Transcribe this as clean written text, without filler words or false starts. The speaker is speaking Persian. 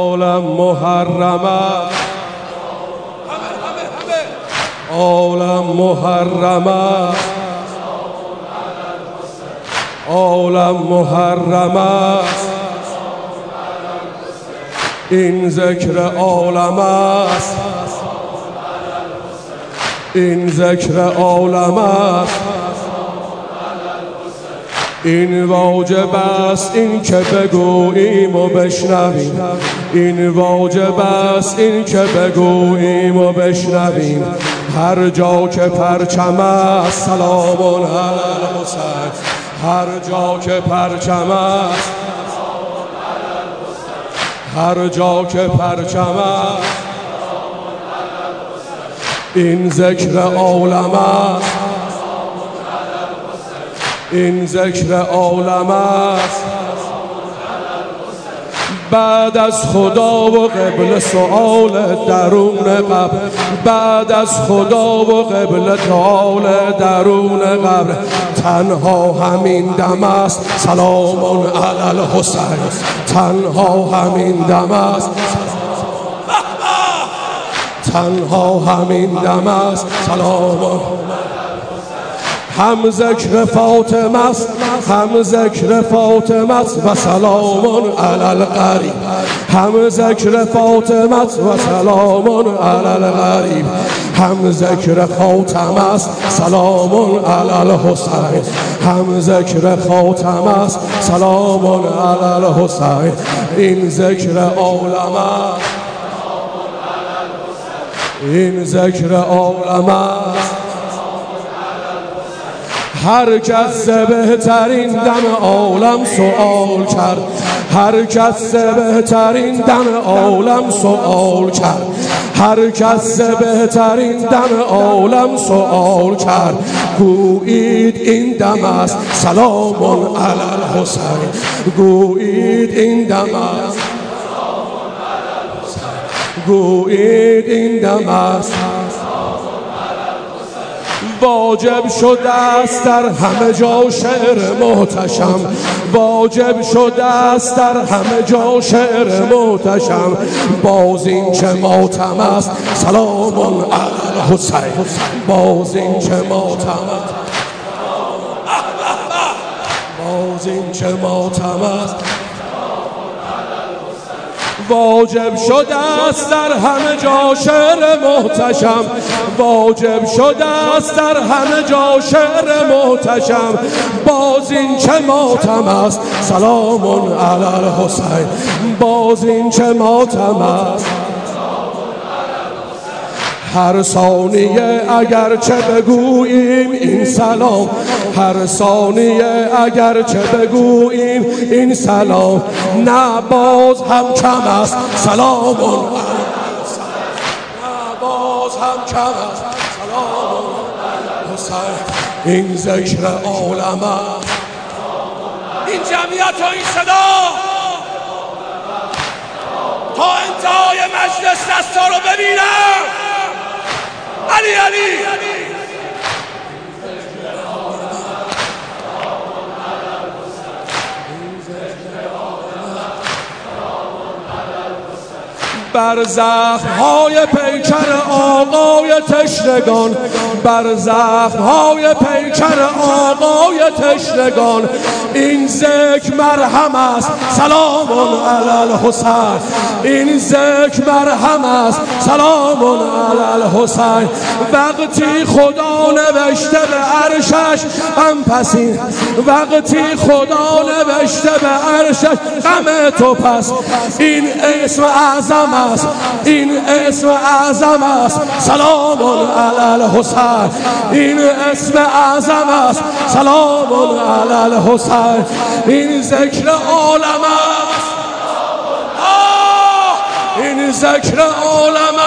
عالم محرم است، عالم محرم است، عالم محرم است. این ذکر عالم است، این ذکر عالم است. این واجب است این که بگوییم و بشنویم، این واجب است این که بگوییم و بشنویم. هر جا که پرچم است سلام علی الحسین، هر جا که پرچم است، هر جا که پرچم است. این ذکر عالم است، این ذکر عالم است. بعد از خدا و قبله سؤال درون قبر، بعد از خدا و قبله سؤال درون قبر. تنها همین دم است سلام علی الحسین، تنها همین دم است، تنها همین دم است سلام. هم ذکر فاطمه است، هم ذکر فاطمه است و سلام علی الغریب، هم ذکر فاطمه است و سلام علی الغریب. هم ذکر خاتمه است سلام علی الحسین، هم ذکر خاتمه است سلام علی الحسین. این ذکر عالم است، این ذکر عالم است. هر کس بهترین دم عالم سؤال کرد، هر کس بهترین دم عالم سؤال کرد، هر کس بهترین دم عالم سؤال کرد. گویید این دم است سلام علی الحسین، گویید این دم است، گویید این دم است. واجب شده است در همه جا شعر محتشم، واجب شده است در همه جا شعر محتشم. باز این چه ماتم است سلام علی الحسین، باز این چه ماتم است، باز این چه ماتم است. واجب شده است در همه جا شعر محتشم، واجب شده است در همه جا شعر محتشم. باز این چه ماتم است سلام علی الحسین، باز این چه ماتم است. هر ثانیه اگر چه بگوییم این سلام، هر ثانیه اگر چه بگوییم این سلام. نه باز هم کم است سلام علی الحسین، نه باز هم کم است سلام علی الحسین. این ذکر عالم است. این جمعیت و این صدا تا انتهای مجلس دستا رو ببینم. علی علی بر زخم‌های پیکر آقای تشنگان، بر زخم‌های پیکر آقای تشنگان. این ذکر مرهم است سلام علی الحسین، این ذکر مرهم است سلام علی الحسین. وقتی خدا نوشته به عرشش غم پسین، وقتی خدا نوشته به عرشش غم تو پس. این اسم اعظم است، این اسم اعظم است سلام علی الحسین، این اسم اعظم است سلام علی الحسین. این ذکر عالم است، این ذکر عالم